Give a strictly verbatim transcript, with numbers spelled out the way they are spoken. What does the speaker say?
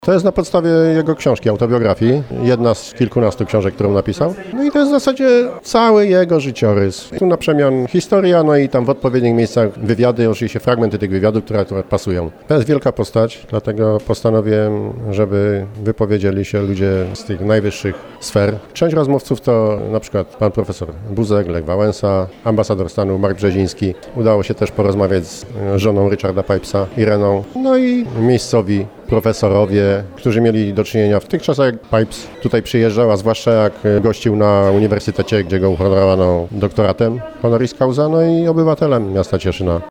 To jest na podstawie jego książki, autobiografii, jedna z kilkunastu książek, którą napisał. No i to jest w zasadzie cały jego życiorys. Tu na przemian historia, no i tam w odpowiednich miejscach wywiady, oczywiście fragmenty tych wywiadów, które tu pasują. To jest wielka postać, dlatego postanowiłem, żeby wypowiedzieli się ludzie z tych najwyższych sfer. Część rozmówców to na przykład pan profesor Buzek, Lech Wałęsa, ambasador stanu Mark Brzeziński. Udało się też porozmawiać z żoną Richarda Pipesa, Ireną, no i miejscowi profesorowie, którzy mieli do czynienia w tych czasach, jak Pipes tutaj przyjeżdżał, a zwłaszcza jak gościł na uniwersytecie, gdzie go uhonorowano doktoratem honoris causa, no i obywatelem miasta Cieszyna.